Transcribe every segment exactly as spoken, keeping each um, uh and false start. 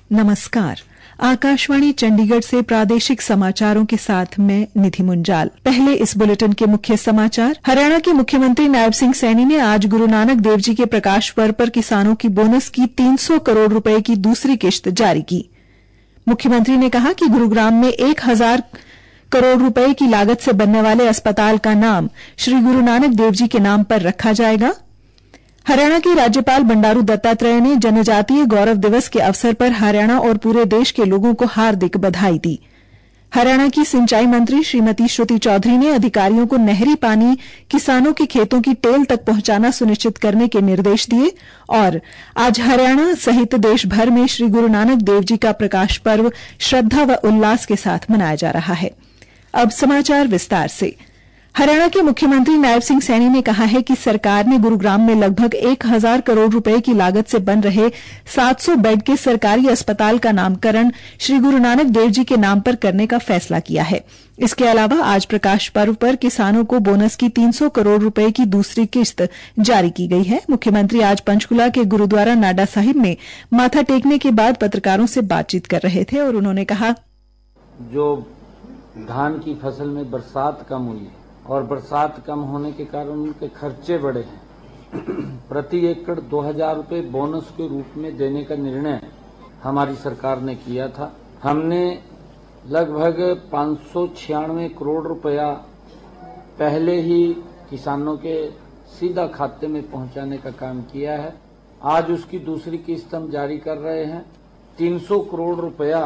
नमस्कार। आकाशवाणी चंडीगढ़ से प्रादेशिक समाचारों के साथ मैं निधि मुंजाल। पहले इस बुलेटिन के मुख्य समाचार। हरियाणा के मुख्यमंत्री नायब सिंह सैनी ने आज गुरु नानक देव जी के प्रकाश पर्व पर किसानों की बोनस की तीन सौ करोड़ रुपए की दूसरी किश्त जारी की। मुख्यमंत्री ने कहा कि गुरुग्राम में एक हजार करोड़ रुपए की लागत से बनने वाले अस्पताल का नाम श्री गुरु नानक देव जी के नाम पर रखा जाएगा। हरियाणा के राज्यपाल बंडारू दत्तात्रेय ने जनजातीय गौरव दिवस के अवसर पर हरियाणा और पूरे देश के लोगों को हार्दिक बधाई दी। हरियाणा की सिंचाई मंत्री श्रीमती श्रुति चौधरी ने अधिकारियों को नहरी पानी किसानों के खेतों की टेल तक पहुंचाना सुनिश्चित करने के निर्देश दिए। और आज हरियाणा सहित देश भर में श्री गुरु नानक देव जी का प्रकाश पर्व श्रद्धा व उल्लास के साथ मनाया जा रहा है। अब समाचार विस्तार से। हरियाणा के मुख्यमंत्री नायब सिंह सैनी ने कहा है कि सरकार ने गुरुग्राम में लगभग एक हजार करोड़ रुपए की लागत से बन रहे सात सौ बेड के सरकारी अस्पताल का नामकरण श्री गुरु नानक देव जी के नाम पर करने का फैसला किया है। इसके अलावा आज प्रकाश पर्व पर किसानों को बोनस की तीन सौ करोड़ रुपए की दूसरी किश्त जारी की गई है। मुख्यमंत्री आज पंचकुला के गुरुद्वारा नाडा साहिब में माथा टेकने के बाद पत्रकारों से बातचीत कर रहे थे और उन्होंने कहा, जो धान की फसल में बरसात कम हुई है और बरसात कम होने के कारण उनके खर्चे बढ़े हैं, प्रति एकड़ दो हजार रुपये बोनस के रूप में देने का निर्णय हमारी सरकार ने किया था। हमने लगभग पाँच सौ छियानवे करोड़ रुपया पहले ही किसानों के सीधा खाते में पहुंचाने का काम किया है। आज उसकी दूसरी किस्त हम जारी कर रहे हैं। तीन सौ करोड़ रुपया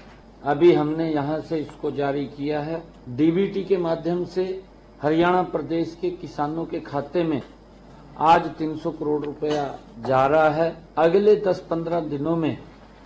अभी हमने यहां से इसको जारी किया है। डीबीटी के माध्यम से हरियाणा प्रदेश के किसानों के खाते में आज तीन सौ करोड़ रुपया जा रहा है। अगले दस पंद्रह दिनों में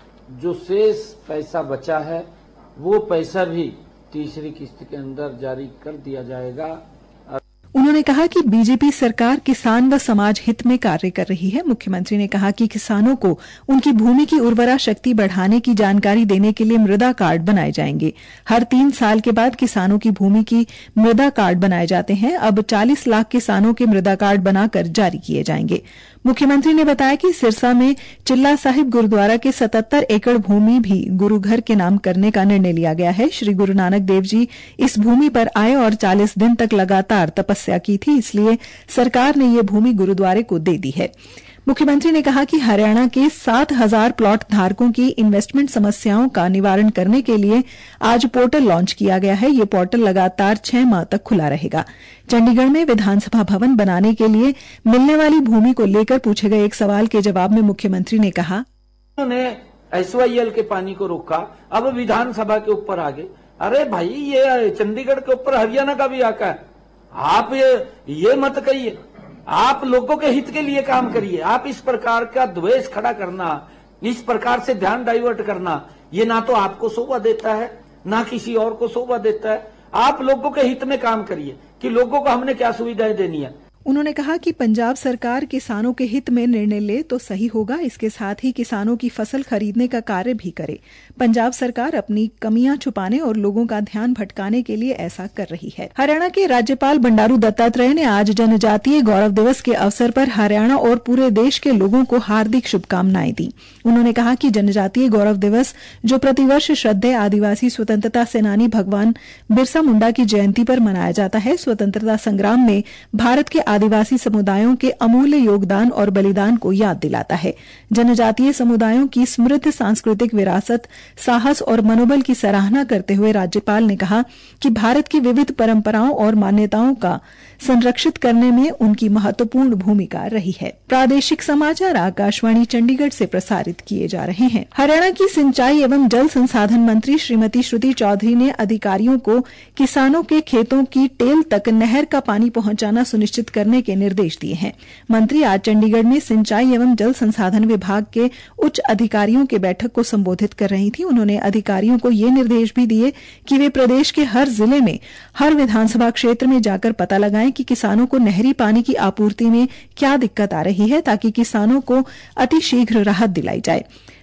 जो शेष पैसा बचा है वो पैसा भी तीसरी किस्त के अंदर जारी कर दिया जाएगा। उन्होंने कहा कि बीजेपी सरकार किसान व समाज हित में कार्य कर रही है। मुख्यमंत्री ने कहा कि किसानों को उनकी भूमि की उर्वरा शक्ति बढ़ाने की जानकारी देने के लिए मृदा कार्ड बनाए जाएंगे। हर तीन साल के बाद किसानों की भूमि की मृदा कार्ड बनाए जाते हैं। अब चालीस लाख किसानों के मृदा कार्ड बनाकर जारी किए जाएंगे। मुख्यमंत्री ने बताया कि सिरसा में चिल्ला साहिब गुरुद्वारा के सतहत्तर एकड़ भूमि भी गुरु घर के नाम करने का निर्णय लिया गया है। श्री गुरु नानक देव जी इस भूमि पर आए और चालीस दिन तक लगातार तपस्या की थी, इसलिए सरकार ने ये भूमि गुरुद्वारे को दे दी है। मुख्यमंत्री ने कहा कि हरियाणा के सात हजार प्लॉट धारकों की इन्वेस्टमेंट समस्याओं का निवारण करने के लिए आज पोर्टल लॉन्च किया गया है। ये पोर्टल लगातार छह माह तक खुला रहेगा। चंडीगढ़ में विधानसभा भवन बनाने के लिए मिलने वाली भूमि को लेकर पूछे गए एक सवाल के जवाब में मुख्यमंत्री ने कहा, उन्होंने एस वाई एल के पानी को रोका, अब विधानसभा के ऊपर आ गए। अरे भाई, ये चंडीगढ़ के ऊपर हरियाणा का भी आका है। आप ये ये मत कहिए, आप लोगों के हित के लिए काम करिए। आप इस प्रकार का द्वेष खड़ा करना, इस प्रकार से ध्यान डाइवर्ट करना, ये ना तो आपको शोभा देता है ना किसी और को शोभा देता है। आप लोगों के हित में काम करिए कि लोगों को हमने क्या सुविधाएं देनी है। उन्होंने कहा कि पंजाब सरकार किसानों के हित में निर्णय ले तो सही होगा, इसके साथ ही किसानों की फसल खरीदने का कार्य भी करे। पंजाब सरकार अपनी कमियां छुपाने और लोगों का ध्यान भटकाने के लिए ऐसा कर रही है। हरियाणा के राज्यपाल बंडारू दत्तात्रेय ने आज जनजातीय गौरव दिवस के अवसर पर हरियाणा और पूरे देश के लोगों को हार्दिक शुभकामनाएं दी। उन्होंने कहा कि जनजातीय गौरव दिवस जो प्रतिवर्ष श्रद्धेय आदिवासी स्वतंत्रता सेनानी भगवान बिरसा मुंडा की जयंती पर मनाया जाता है, स्वतंत्रता संग्राम में भारत के आदिवासी समुदायों के अमूल्य योगदान और बलिदान को याद दिलाता है। जनजातीय समुदायों की समृद्ध सांस्कृतिक विरासत, साहस और मनोबल की सराहना करते हुए राज्यपाल ने कहा कि भारत की विविध परंपराओं और मान्यताओं का संरक्षित करने में उनकी महत्वपूर्ण भूमिका रही है। प्रादेशिक समाचार आकाशवाणी चंडीगढ़ से प्रसारित किए जा रहे हैं। हरियाणा की सिंचाई एवं जल संसाधन मंत्री श्रीमती श्रुति चौधरी ने अधिकारियों को किसानों के खेतों की टेल तक नहर का पानी पहुंचाना सुनिश्चित करने के निर्देश दिए हैं। मंत्री आज चंडीगढ़ में सिंचाई एवं जल संसाधन विभाग के उच्च अधिकारियों के बैठक को संबोधित कर रही थी। उन्होंने अधिकारियों को ये निर्देश भी दिए कि वे प्रदेश के हर जिले में हर विधानसभा क्षेत्र में जाकर पता लगाएं कि किसानों को नहरी पानी की आपूर्ति में क्या दिक्कत आ रही है, ताकि किसानों को अतिशीघ्र राहत दिलाई जाए।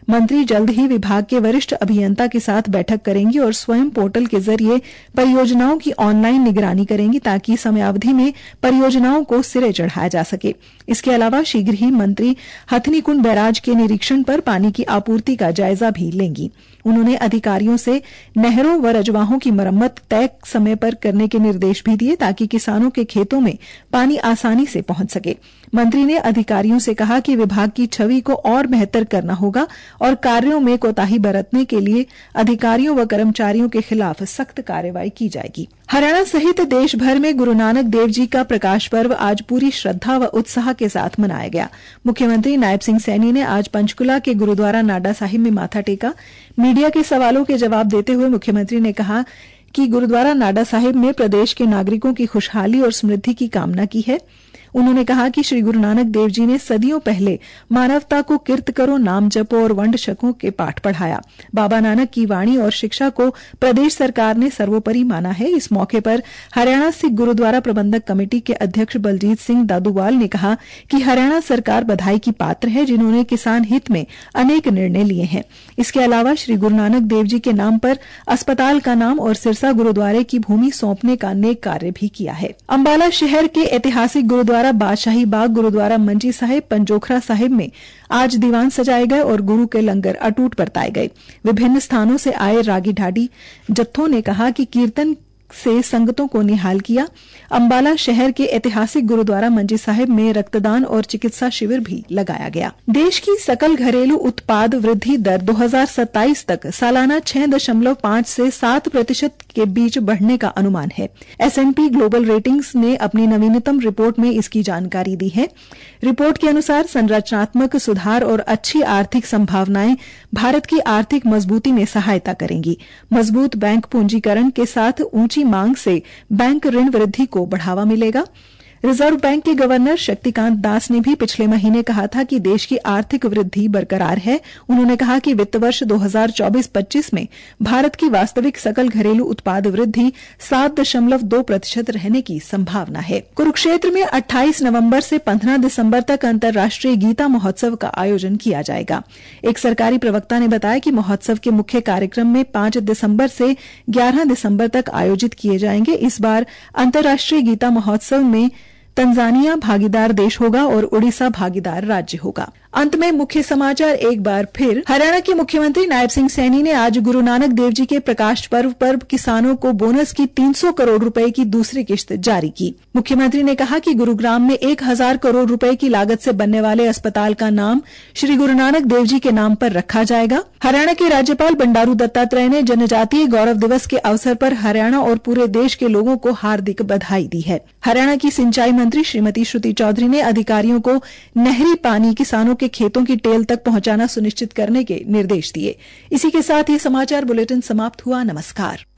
मंत्री जल्द ही विभाग के वरिष्ठ अभियंता के साथ बैठक करेंगी और स्वयं पोर्टल के जरिए परियोजनाओं की ऑनलाइन निगरानी करेंगी ताकि समयावधि में परियोजनाओं को सिरे चढ़ाया जा सके। इसके अलावा शीघ्र ही मंत्री हथनीकुंड बैराज के निरीक्षण पर पानी की आपूर्ति का जायजा भी लेंगी। उन्होंने अधिकारियों से नहरों व रजवाहों की मरम्मत तय समय पर करने के निर्देश भी दिए ताकि किसानों के खेतों में पानी आसानी से पहुंच सके। मंत्री ने अधिकारियों से कहा कि विभाग की छवि को और बेहतर करना होगा और कार्यों में कोताही बरतने के लिए अधिकारियों व कर्मचारियों के खिलाफ सख्त कार्रवाई की जाएगी। हरियाणा सहित देश भर में गुरु नानक देव जी का प्रकाश पर्व आज पूरी श्रद्धा व उत्साह के साथ मनाया गया। मुख्यमंत्री नायब सिंह सैनी ने आज पंचकुला के गुरुद्वारा नाडा साहिब में माथा टेका। मीडिया के सवालों के जवाब देते हुए मुख्यमंत्री ने कहा कि गुरुद्वारा नाडा साहिब में प्रदेश के नागरिकों की खुशहाली और समृद्धि की कामना की है। उन्होंने कहा कि श्री गुरु नानक देव जी ने सदियों पहले मानवता को किर्त करो, नाम जपो और वंड छको के पाठ पढ़ाया। बाबा नानक की वाणी और शिक्षा को प्रदेश सरकार ने सर्वोपरि माना है। इस मौके पर हरियाणा सिख गुरुद्वारा प्रबंधक कमेटी के अध्यक्ष बलजीत सिंह दादूवाल ने कहा कि हरियाणा सरकार बधाई की पात्र है जिन्होंने किसान हित में अनेक निर्णय लिए हैं। इसके अलावा श्री गुरु नानक देव जी के नाम पर अस्पताल का नाम और सिरसा गुरुद्वारे की भूमि सौंपने का नेक कार्य भी किया है। अंबाला शहर के ऐतिहासिक गुरुद्वारा बादशाही बाग गुरुद्वारा मंजी साहिब पंजोखरा साहिब में आज दीवान सजाए गए और गुरु के लंगर अटूट बरताए गए। विभिन्न स्थानों से आए रागी ढाडी जत्थों ने कहा कि कीर्तन से संगतों को निहाल किया। अंबाला शहर के ऐतिहासिक गुरुद्वारा मंजी साहिब में रक्तदान और चिकित्सा शिविर भी लगाया गया। देश की सकल घरेलू उत्पाद वृद्धि दर दो हज़ार सत्ताईस तक सालाना छह दशमलव पांच से सात प्रतिशत के बीच बढ़ने का अनुमान है। S and P global ratings ने अपनी नवीनतम रिपोर्ट में इसकी जानकारी दी है। रिपोर्ट के अनुसार संरचनात्मक सुधार और अच्छी आर्थिक संभावनाएं भारत की आर्थिक मजबूती में सहायता करेंगी। मजबूत बैंक पूंजीकरण के साथ ऊंची मांग से बैंक ऋण वृद्धि को बढ़ावा मिलेगा। रिजर्व बैंक के गवर्नर शक्तिकांत दास ने भी पिछले महीने कहा था कि देश की आर्थिक वृद्धि बरकरार है। उन्होंने कहा कि वित्त वर्ष दो हज़ार चौबीस पच्चीस में भारत की वास्तविक सकल घरेलू उत्पाद वृद्धि सात दशमलव दो प्रतिशत रहने की संभावना है। कुरुक्षेत्र में अट्ठाईस नवंबर से पंद्रह दिसंबर तक अंतर्राष्ट्रीय गीता महोत्सव का आयोजन किया जाएगा। एक सरकारी प्रवक्ता ने बताया कि महोत्सव के मुख्य कार्यक्रम में पांच दिसंबर से ग्यारह दिसंबर तक आयोजित किए जाएंगे। इस बार अंतर्राष्ट्रीय गीता महोत्सव में तंजानिया भागीदार देश होगा और उड़ीसा भागीदार राज्य होगा। अंत में मुख्य समाचार एक बार फिर। हरियाणा के मुख्यमंत्री नायब सिंह सैनी ने आज गुरु नानक देव जी के प्रकाश पर्व पर किसानों को बोनस की तीन सौ करोड़ रुपए की दूसरी किश्त जारी की। मुख्यमंत्री ने कहा कि गुरुग्राम में एक हजार करोड़ रुपए की लागत से बनने वाले अस्पताल का नाम श्री गुरु नानक देव जी के नाम पर रखा जाएगा। हरियाणा के राज्यपाल बंडारू दत्तात्रेय ने जनजातीय गौरव दिवस के अवसर पर हरियाणा और पूरे देश के लोगों को हार्दिक बधाई दी है। हरियाणा की सिंचाई मंत्री श्रीमती श्रुति चौधरी ने अधिकारियों को नहरी पानी किसानों के खेतों की टेल तक पहुंचाना सुनिश्चित करने के निर्देश दिए। इसी के साथ ये समाचार बुलेटिन समाप्त हुआ। नमस्कार।